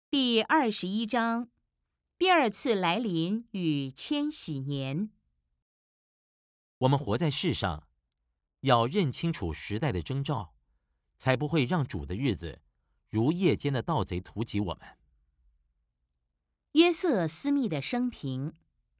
第21章，第二次来临与千禧年。 我们活在世上，要认清楚时代的征兆，才不会让主的日子如夜间的盗贼突击我们。 约瑟·斯密的生平。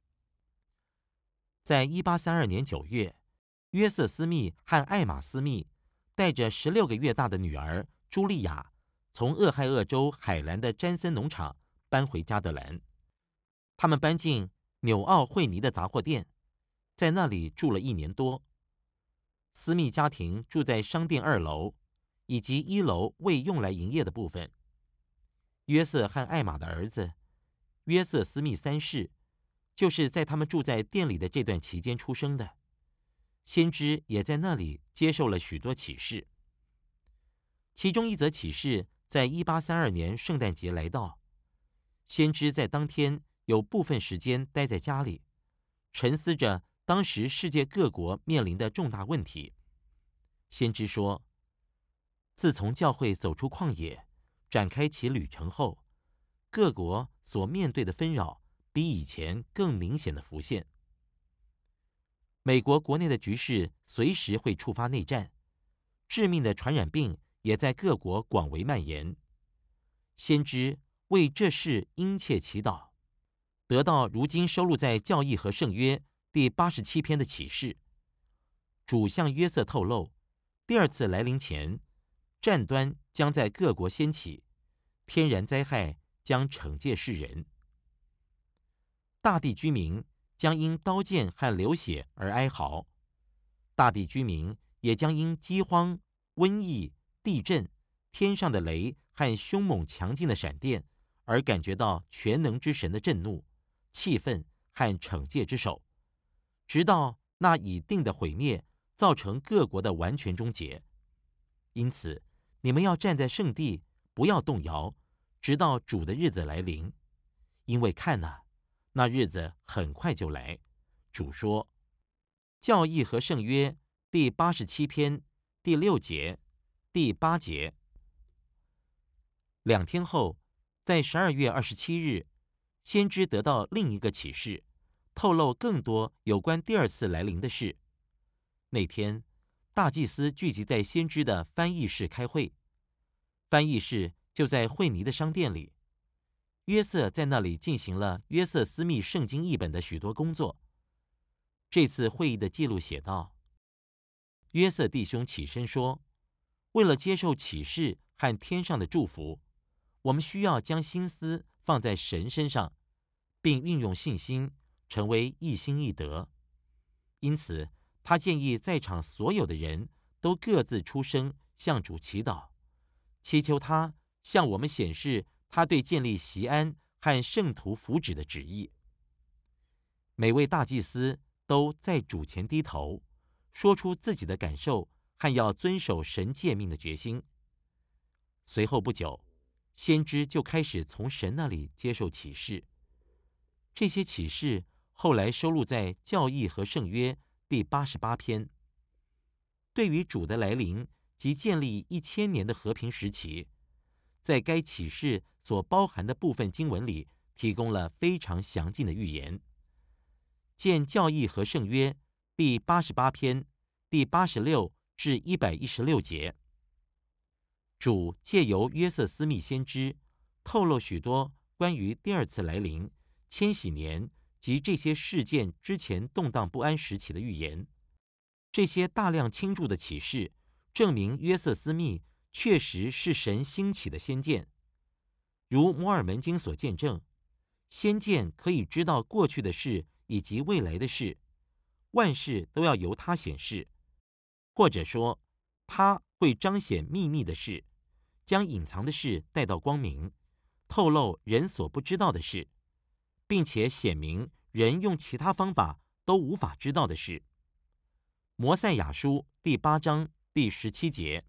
在1832年9月，约瑟·斯密和艾玛·斯密带着16个月大的女儿茱莉亚，从俄亥俄州海兰的詹森农场搬回加德兰。他们搬进纽奥惠尼的杂货店，在那里住了1年多。斯密家庭住在商店2楼以及1楼未用来营业的部分。约瑟和艾玛的儿子约瑟·斯密3世，就是在他们住在店里的这段期间出生的。先知也在那里接受了许多启示。其中一则启示在1832年圣诞节来到，先知在当天有部分时间待在家里，沉思着当时世界各国面临的重大问题。先知说，自从教会走出旷野，展开其旅程后，各国所面对的纷扰比以前更明显的浮现。美国国内的局势随时会触发内战，致命的传染病也在各国广为蔓延。先知为这事殷切祈祷，得到如今收录在教义和圣约第87篇的启示。主向约瑟透露，第二次来临前，战端将在各国掀起，天然灾害将惩戒世人，大地居民将因刀剑和流血而哀嚎，大地居民也将因饥荒、瘟疫、地震、天上的雷和凶猛强劲的闪电而感觉到全能之神的震怒、气愤和惩戒之手，直到那已定的毁灭造成各国的完全终结。因此，你们要站在圣地，不要动摇，直到主的日子来临。因为看哪，那日子很快就来。主说，教义和圣约第87篇第6节、第8节。2天后，在12月27日，先知得到另一个启示，透露更多有关第二次来临的事。那天，大祭司聚集在先知的翻译室开会，翻译室就在惠尼的商店里。约瑟在那里进行了约瑟斯密圣经译本的许多工作。这次会议的记录写道，约瑟弟兄起身说，为了接受启示和天上的祝福，我们需要将心思放在神身上，并运用信心成为一心一德。因此，他建议在场所有的人都各自出声向主祈祷，祈求他向我们显示他对建立锡安和圣徒福祉的旨意。每位大祭司都在主前低头，说出自己的感受和要遵守神诫命的决心。随后不久，先知就开始从神那里接受启示。这些启示后来收录在教义和圣约第88篇。对于主的来临及建立1000年的和平时期，在该启示所包含的部分经文里提供了非常详尽的预言。见教义和圣约第88篇第86至116节。主借由约瑟斯密先知透露许多关于第二次来临、千禧年及这些事件之前动荡不安时期的预言。这些大量倾注的启示证明约瑟斯密确实是神兴起的先见。如摩尔门经所见证，先见可以知道过去的事以及未来的事，万事都要由他显示，或者说他会彰显秘密的事，将隐藏的事带到光明，透露人所不知道的事，并且显明人用其他方法都无法知道的事。摩赛亚书第8章第17节。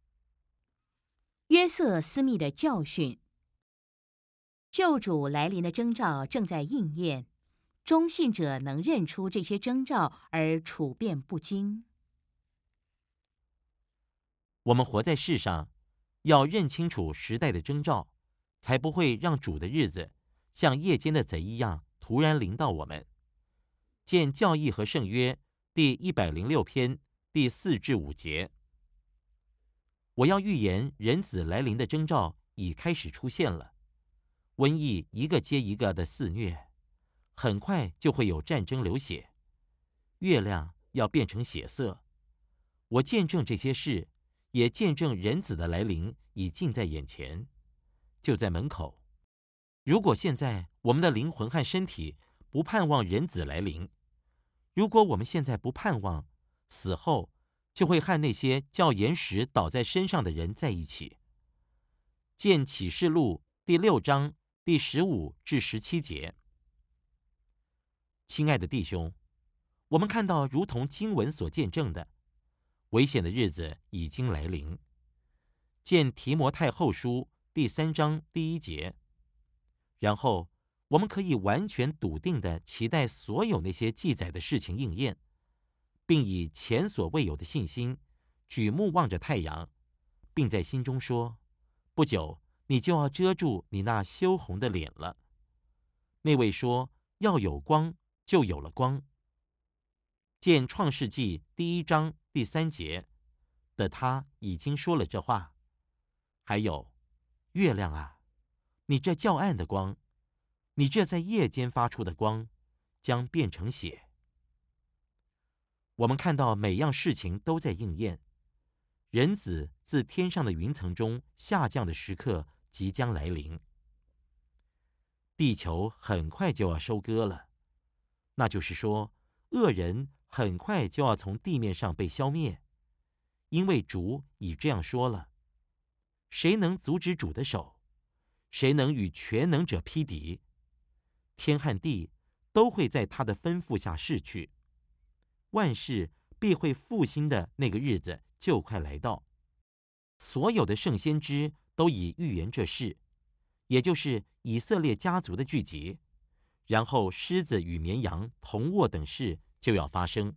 约瑟斯密的教训。救主来临的征兆正在应验，忠信者能认出这些征兆而处变不惊。 我们活在世上，要认清楚时代的征兆， 才不会让主的日子像夜间的贼一样突然临到我们。见教义和圣约第106篇第4至5节。我要预言人子来临的征兆已开始出现了，瘟疫一个接一个的肆虐，很快就会有战争流血，月亮要变成血色。我见证这些事，也见证人子的来临已近在眼前，就在门口。如果现在我们的灵魂和身体不盼望人子来临，如果我们现在不盼望，死后就会和那些叫岩石倒在身上的人在一起。见启示录第6章第15至17节。亲爱的弟兄，我们看到如同经文所见证的，危险的日子已经来临。见提摩太后书第3章第1节。然后我们可以完全笃定地期待所有那些记载的事情应验，并以前所未有的信心举目望着太阳，并在心中说：不久你就要遮住你那羞红的脸了。那位说要有光，就有了光。见创世纪第1章第3节的他已经说了这话。还有，月亮啊，你这较暗的光，你这在夜间发出的光，将变成血。我们看到每样事情都在应验，人子自天上的云层中下降的时刻即将来临。地球很快就要收割了，那就是说，恶人很快就要从地面上被消灭，因为主已这样说了。谁能阻止主的手？谁能与全能者匹敌？天和地都会在他的吩咐下逝去，万事必会复兴的那个日子就快来到。所有的圣先知都已预言这事，也就是以色列家族的聚集，然后狮子与绵羊同卧等事就要发生。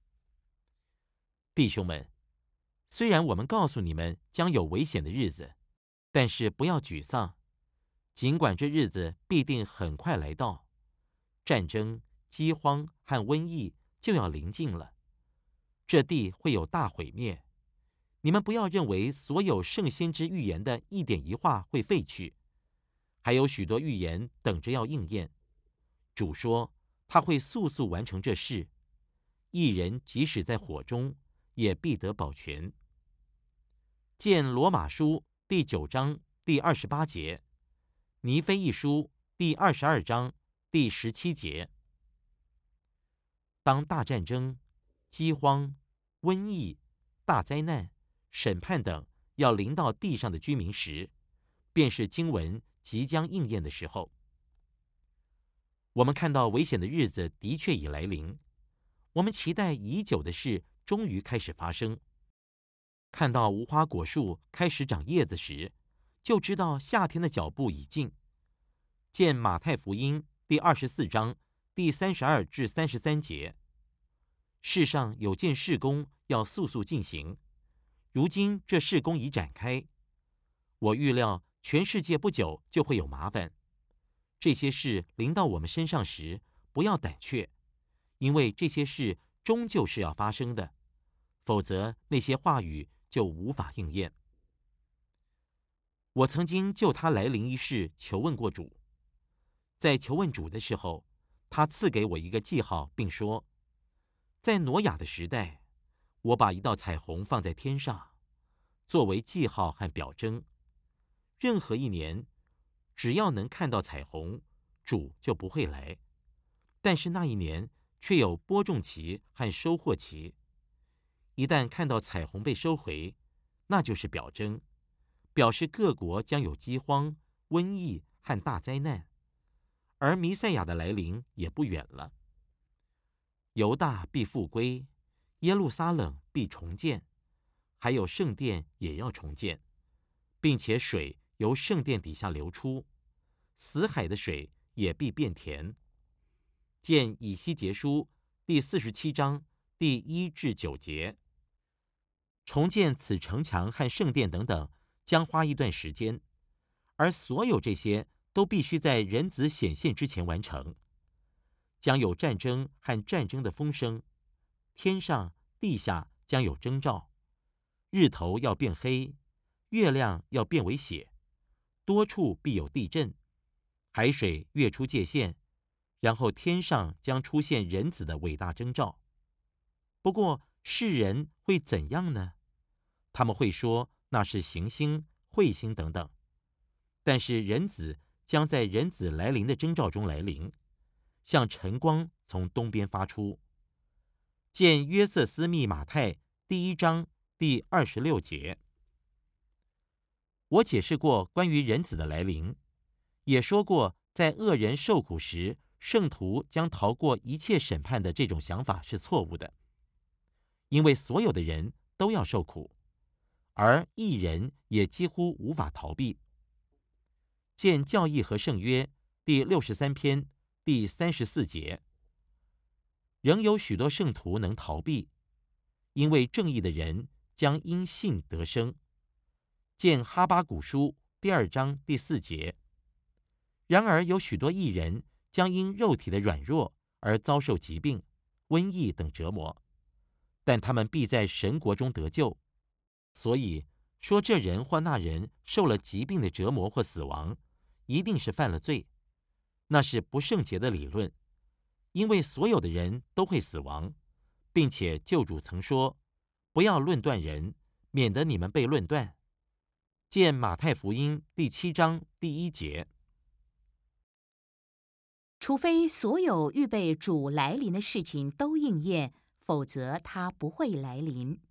弟兄们，虽然我们告诉你们将有危险的日子，但是不要沮丧，尽管这日子必定很快来到，战争、饥荒和瘟疫就要临近了，这地会有大毁灭。你们不要认为所有圣先知预言的一点一画会废去，还有许多预言等着要应验。主说他会速速完成这事，义人即使在火中，也必得保全。见罗马书第9章第28节，尼非一书第22章第17节。当大战争、饥荒、瘟疫、大灾难、审判等要临到地上的居民时，便是经文即将应验的时候。我们看到危险的日子的确已来临，我们期待已久的事终于开始发生。看到无花果树开始长叶子时，就知道夏天的脚步已近。见马太福音第24章第32至33节。世上有件事工要速速进行，如今这事工已展开。我预料全世界不久就会有麻烦。这些事临到我们身上时，不要胆怯，因为这些事终究是要发生的，否则那些话语就无法应验。我曾经就他来临一事求问过主，在求问主的时候，他赐给我一个记号，并说，在挪亚的时代，我把一道彩虹放在天上，作为记号和表征。任何一年，只要能看到彩虹，主就不会来。但是那一年却有播种期和收获期。一旦看到彩虹被收回，那就是表征，表示各国将有饥荒、瘟疫和大灾难，而弥赛亚的来临也不远了。犹大必复归，耶路撒冷必重建，还有圣殿也要重建，并且水由圣殿底下流出，死海的水也必变甜。见以西结书第47章第1至9节。重建此城墙和圣殿等等，将花一段时间， 而所有这些都必须在人子显现之前完成。将有战争和战争的风声，天上地下将有征兆，日头要变黑，月亮要变为血，多处必有地震，海水跃出界限，然后天上将出现人子的伟大征兆。不过世人会怎样呢？他们会说那是行星、彗星等等。但是人子将在人子来临的征兆中来临，像晨光从东边发出。见约瑟斯密马太第1章第26节。我解释过关于人子的来临，也说过在恶人受苦时，圣徒将逃过一切审判的这种想法是错误的，因为所有的人都要受苦，而义人也几乎无法逃避。见教义和圣约第63篇第34节。仍有许多圣徒能逃避，因为正义的人将因信得生。见哈巴谷书第2章第4节。然而有许多义人将因肉体的软弱而遭受疾病、瘟疫等折磨，但他们必在神国中得救。所以说这人或那人受了疾病的折磨或死亡，一定是犯了罪，那是不圣洁的理论，因为所有的人都会死亡，并且救主曾说，不要论断人，免得你们被论断。见马太福音第7章第1节。 除非所有预备主来临的事情都应验，否则他不会来临。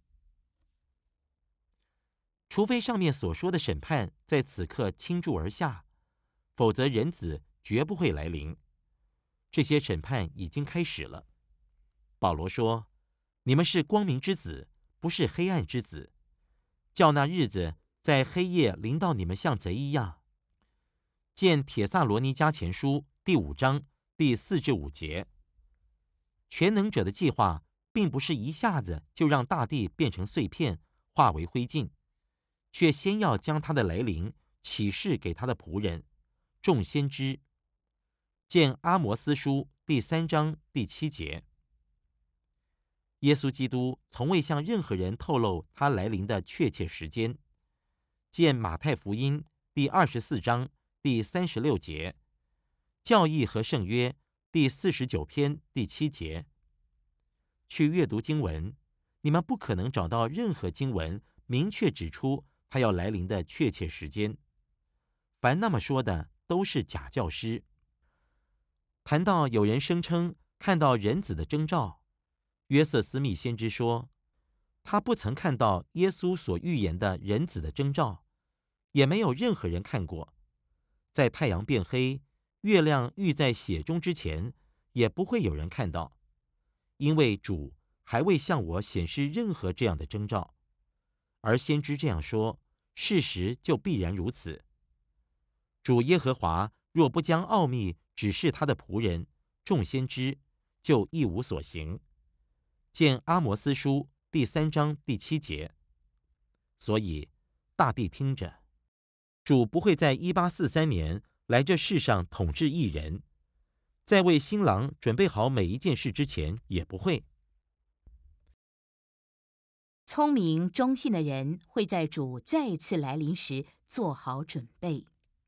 除非上面所说的审判在此刻倾注而下，否则人子绝不会来临。这些审判已经开始了。保罗说，你们是光明之子，不是黑暗之子，叫那日子在黑夜临到你们像贼一样。见帖撒罗尼迦前书第5章第4至5节。全能者的计划并不是一下子就让大地变成碎片，化为灰烬，却先要将他的来临启示给他的仆人众先知。见阿摩斯书第3章第7节。耶稣基督从未向任何人透露他来临的确切时间。见马太福音第24章第36节，教义和圣约第49篇第7节。去阅读经文，你们不可能找到任何经文明确指出他要来临的确切时间。凡那么说的都是假教师。谈到有人声称看到人子的征兆，约瑟斯密先知说，他不曾看到耶稣所预言的人子的征兆，也没有任何人看过。在太阳变黑、月亮浴在血中之前，也不会有人看到，因为主还未向我显示任何这样的征兆。而先知这样说，事实就必然如此。主耶和华若不将奥秘指示他的仆人众先知，就一无所行。见阿摩斯书第3章第7节。所以大地听着，主不会在1843年来这世上统治一人，在为新郎准备好每一件事之前也不会。 聪明忠信的人会在主再次来临时做好准备。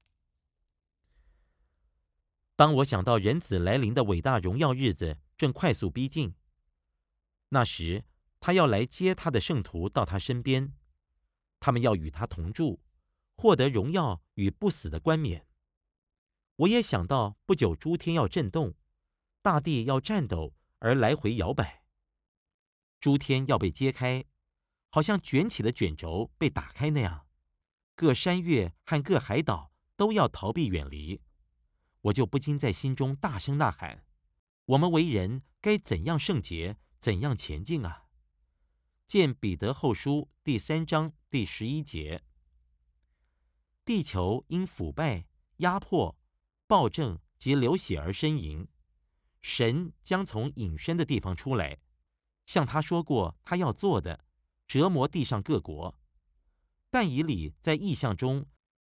当我想到人子来临的伟大荣耀日子正快速逼近，那时他要来接他的圣徒到他身边，他们要与他同住，获得荣耀与不死的冠冕。我也想到不久诸天要震动，大地要颤抖而来回摇摆，诸天要被揭开，好像卷起的卷轴被打开那样，各山岳和各海岛都要逃避远离。我就不禁在心中大声呐喊，我们为人该怎样圣洁，怎样前进啊！见彼得后书第3章第11节。地球因腐败、压迫、暴政及流血而呻吟，神将从隐身的地方出来，像他说过他要做的，折磨地上各国。但以理在异象中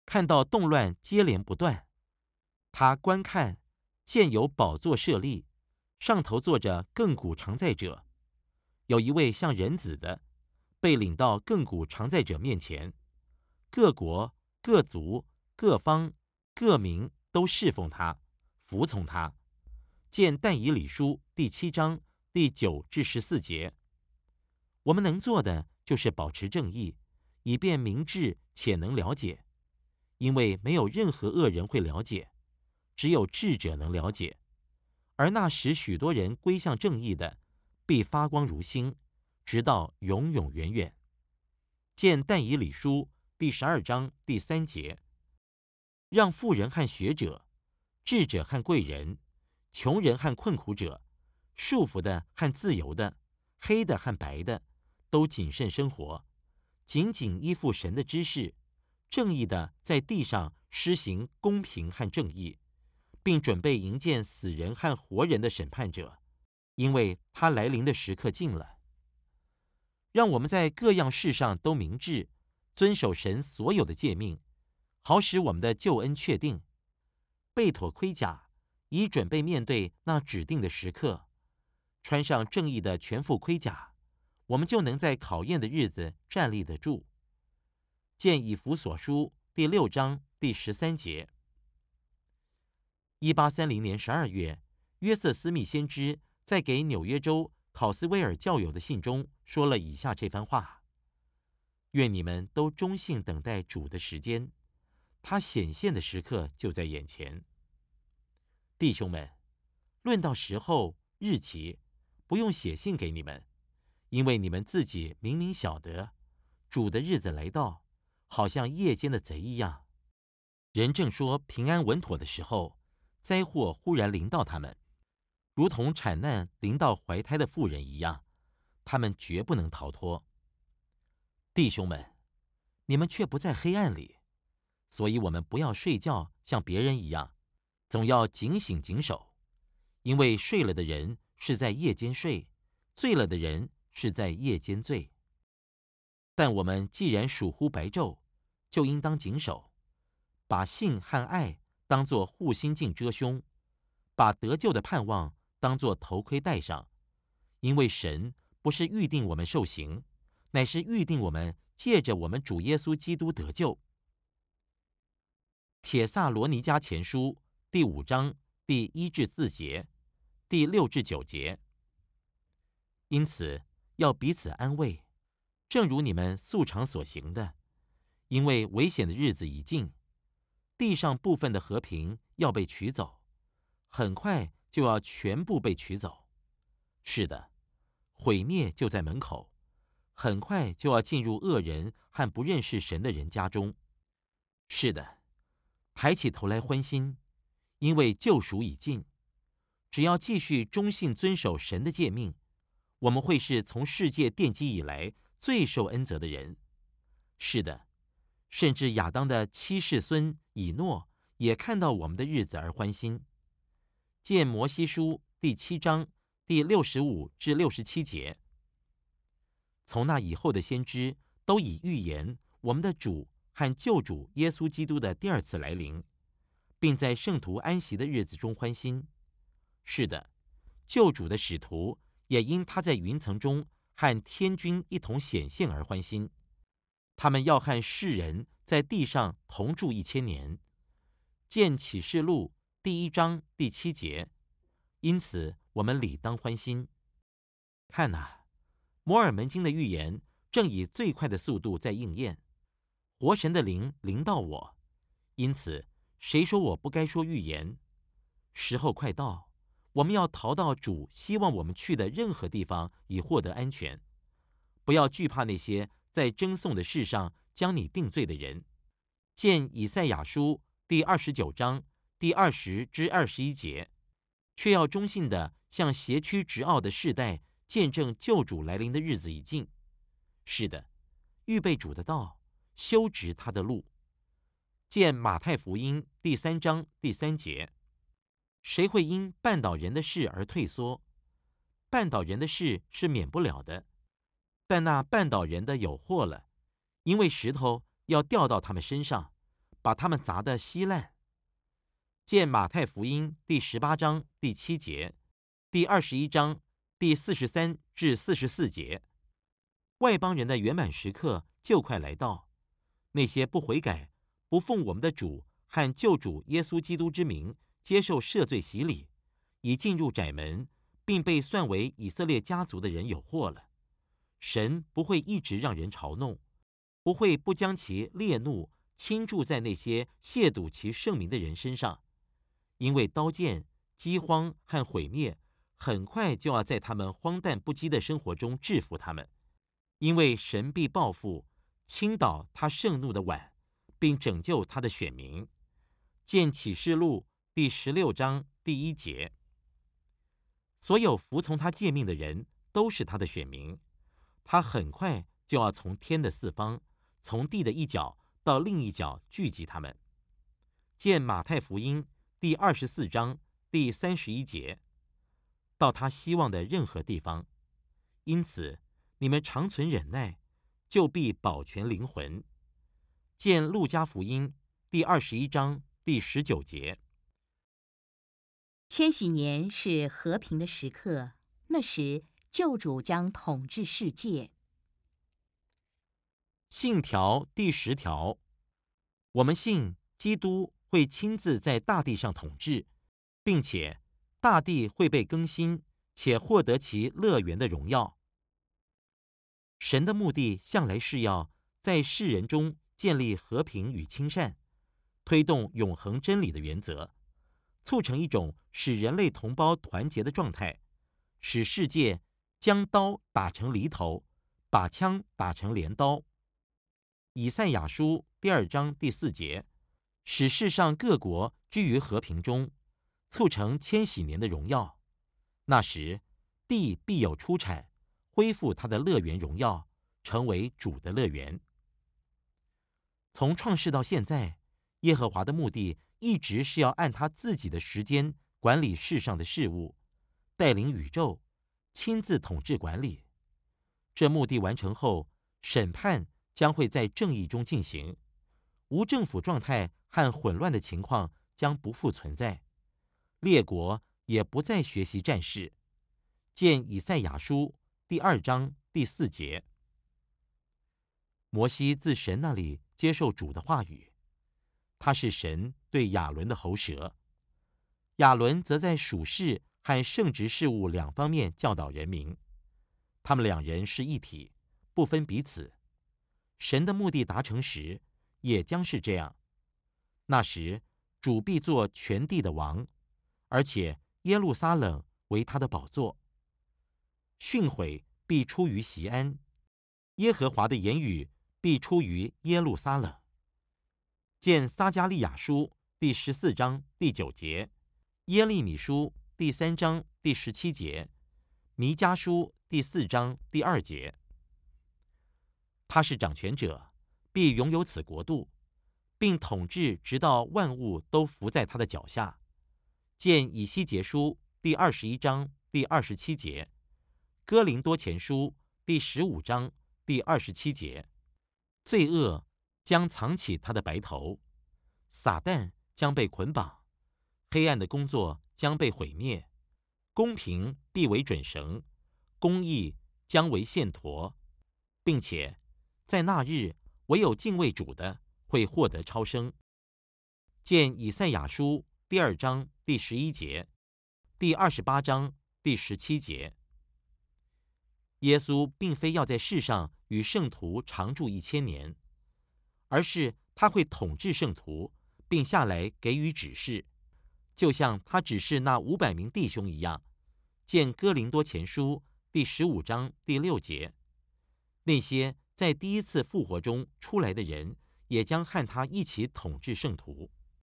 看到动乱接连不断。他观看，见有宝座设立，上头坐着亘古常在者，有一位像人子的，被领到亘古常在者面前，各国、各族、各方、各民都侍奉他，服从他。见但以理书第7章第9至14节。我们能做的就是保持正义，以便明智且能了解，因为没有任何恶人会了解，只有智者能了解。而那使许多人归向正义的，必发光如星，直到永永远远。见但以理书第12章第3节。让富人和学者、智者和贵人、穷人和困苦者、束缚的和自由的、黑的和白的，都谨慎生活，紧紧依附神的知识，正义的在地上施行公平和正义，并准备迎见死人和活人的审判者，因为他来临的时刻近了。让我们在各样事上都明智，遵守神所有的诫命，好使我们的救恩确定。备妥盔甲，以准备面对那指定的时刻。穿上正义的全副盔甲，我们就能在考验的日子站立得住。见以弗所书第6章第13节。1830年12月，约瑟斯密先知在给纽约州考斯威尔教友的信中说了以下这番话：愿你们都忠信等待主的时间，他显现的时刻就在眼前。弟兄们，论到时候日期，不用写信给你们，因为你们自己明明晓得，主的日子来到，好像夜间的贼一样。人正说平安稳妥的时候，灾祸忽然临到他们，如同产难临到怀胎的妇人一样，他们绝不能逃脱。弟兄们，你们却不在黑暗里，所以我们不要睡觉，像别人一样，总要警醒谨守。因为睡了的人是在夜间睡，醉了的人是在夜间醉。但我们既然属乎白昼，就应当谨守，把信和爱当作护心镜遮胸，把得救的盼望当作头盔戴上。因为神不是预定我们受刑，乃是预定我们借着我们主耶稣基督得救。帖撒罗尼迦前书第5章第1至4节，第6至9节。因此要彼此安慰，正如你们素常所行的，因为危险的日子已近，地上部分的和平要被取走，很快就要全部被取走。是的，毁灭就在门口，很快就要进入恶人和不认识神的人家中。是的，抬起头来欢心，因为救赎已尽。只要继续忠信遵守神的诫命，我们会是从世界奠基以来最受恩泽的人。是的，甚至亚当的7世孙以诺也看到我们的日子而欢心。见摩西书第7章第65至67节。从那以后的先知都已预言我们的主和救主耶稣基督的第2次来临，并在圣徒安息的日子中欢心。是的，救主的使徒也因他在云层中和天军一同显现而欢心。他们要和世人在地上同住1000年。见启示录第1章第7节。因此我们理当欢心。看哪，摩尔门经的预言正以最快的速度在应验。活神的灵临到我，因此谁说我不该说预言？时候快到，我们要逃到主希望我们去的任何地方，以获得安全。不要惧怕那些在争讼的事上将你定罪的人。见以赛亚书第29章第20至21节。却要忠信的向邪曲直傲的世代见证救主来临的日子已近。是的，预备主的道，修直他的路。见马太福音第3章第3节。谁会因绊倒人的事而退缩？绊倒人的事是免不了的，但那绊倒人的有祸了，因为石头要掉到他们身上， 把他们砸得稀烂。见马太福音第18章第7节，第21章第43至44节。外邦人的圆满时刻就快来到，那些不悔改、不奉我们的主和救主耶稣基督之名接受赦罪洗礼，已进入窄门，并被算为以色列家族的人有祸了。神不会一直让人嘲弄，不会不将其烈怒倾注在那些亵渎其圣名的人身上，因为刀剑、饥荒和毁灭很快就要在他们荒诞不羁的生活中制服他们，因为神必报复，倾倒他盛怒的碗，并拯救他的选民。见启示录第16章第1节。所有服从他诫命的人都是他的选民，他很快就要从天的四方，从地的一角到另一角聚集他们。见马太福音第24章第31节，到他希望的任何地方。因此你们常存忍耐，就必保全灵魂。见路加福音第21章第19节。 千禧年是和平的时刻，那时救主将统治世界。 信条第10条，我们信基督会亲自在大地上统治，并且大地会被更新，且获得其乐园的荣耀。神的目的向来是要在世人中建立和平与亲善，推动永恒真理的原则，促成一种使人类同胞团结的状态，使世界将刀打成犁头，把枪打成镰刀。以赛亚书第2章第4节，使世上各国居于和平中，促成千禧年的荣耀。那时，地必有出产，恢复它的乐园荣耀，成为主的乐园。从创世到现在，耶和华的目的一直是要按他自己的时间管理世上的事物，带领宇宙，亲自统治管理。这目的完成后，审判将会在正义中进行，无政府状态和混乱的情况将不复存在，列国也不再学习战事。见以赛亚书第2章第4节。摩西自神那里接受主的话语，他是神对亚伦的喉舌，亚伦则在属事和圣职事务两方面教导人民，他们两人是一体，不分彼此。神的目的达成时，也将是这样。那时，主必做全地的王，而且耶路撒冷为他的宝座。训诲必出于锡安，耶和华的言语必出于耶路撒冷。见撒迦利亚书第14章第9节，耶利米书第3章第17节，弥迦书第4章第2节。他是掌权者，必拥有此国度，并统治直到万物都伏在他的脚下。见以西结书第21章第27节，哥林多前书第15章第27节。罪恶将藏起他的白头，撒旦将被捆绑，黑暗的工作将被毁灭，公平必为准绳，公义将为线砣，并且在那日，唯有敬畏主的会获得超生。见以赛亚书第2章第11节，第28章第17节。耶稣并非要在世上与圣徒常住1000年，而是他会统治圣徒，并下来给予指示，就像他指示那500名弟兄一样。见哥林多前书第15章第6节。那些在第一次复活中出来的人，也将和他一起统治圣徒。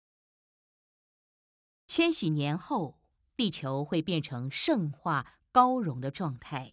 千禧年后，地球会变成圣化高荣的状态。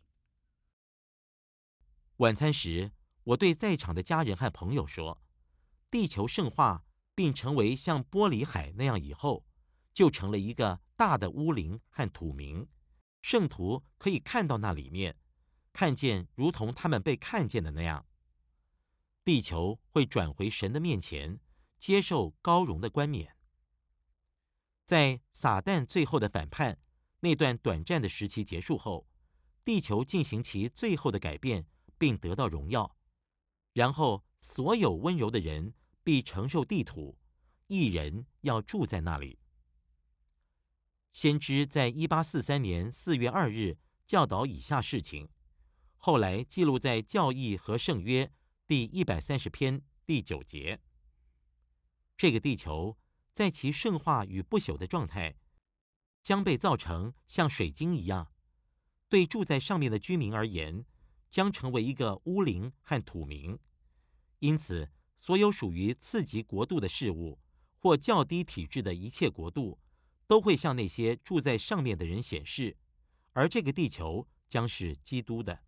晚餐时，我对在场的家人和朋友说，地球圣化并成为像玻璃海那样以后，就成了一个大的屋陵和土明，圣徒可以看到那里面，看见如同他们被看见的那样。地球会转回神的面前， 接受高荣的冠冕。在撒旦最后的反叛那段短暂的时期结束后，地球进行其最后的改变，并得到荣耀。然后，所有温柔的人必承受地土，义人要住在那里。先知在1843年4月2日教导以下事情，后来记录在教义和圣约第130篇第9节。这个地球在其圣化与不朽的状态，将被造成像水晶一样，对住在上面的居民而言，将成为一个污灵和土民。因此，所有属于次级国度的事物，或较低体制的一切国度，都会向那些住在上面的人显示，而这个地球将是基督的。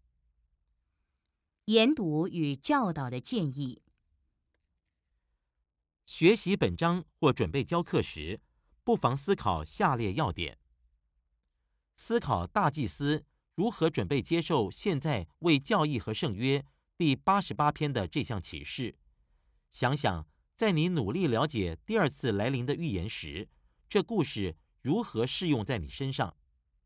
研读与教导的建议。 学习本章或准备教课时，不妨思考下列要点：思考大祭司如何准备接受现在为教义和圣约第88篇的这项启示。想想，在你努力了解第二次来临的预言时，这故事如何适用在你身上。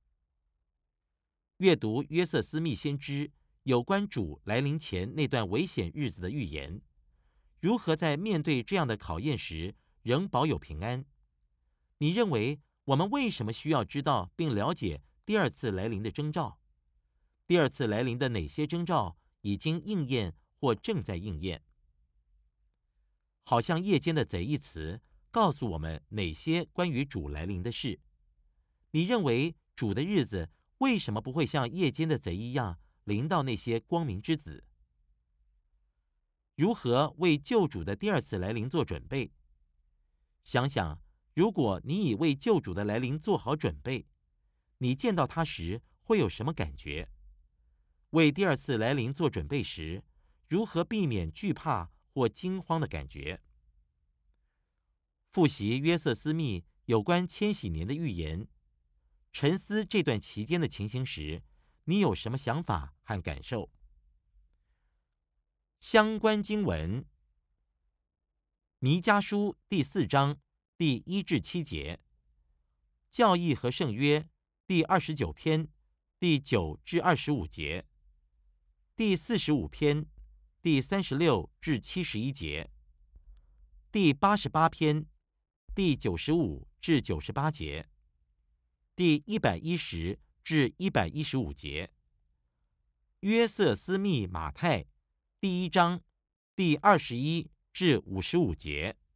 阅读约瑟斯密先知有关主来临前那段危险日子的预言，如何在面对这样的考验时仍保有平安。你认为我们为什么需要知道并了解第二次来临的征兆？第二次来临的哪些征兆已经应验或正在应验？好像夜间的贼一词告诉我们哪些关于主来临的事？你认为主的日子为什么不会像夜间的贼一样临到那些光明之子？如何为救主的第二次来临做准备？想想，如果你已为救主的来临做好准备，你见到他时会有什么感觉？为第二次来临做准备时，如何避免惧怕或惊慌的感觉？复习约瑟斯密有关千禧年的预言，沉思这段期间的情形时，你有什么想法和感受？相关经文：弥迦书第4章第1至7节，教义和圣约第29篇第9至25节，第45篇第36至71节，第88篇第95至98节，第110至115节，约瑟斯密马太第1章第21至55节。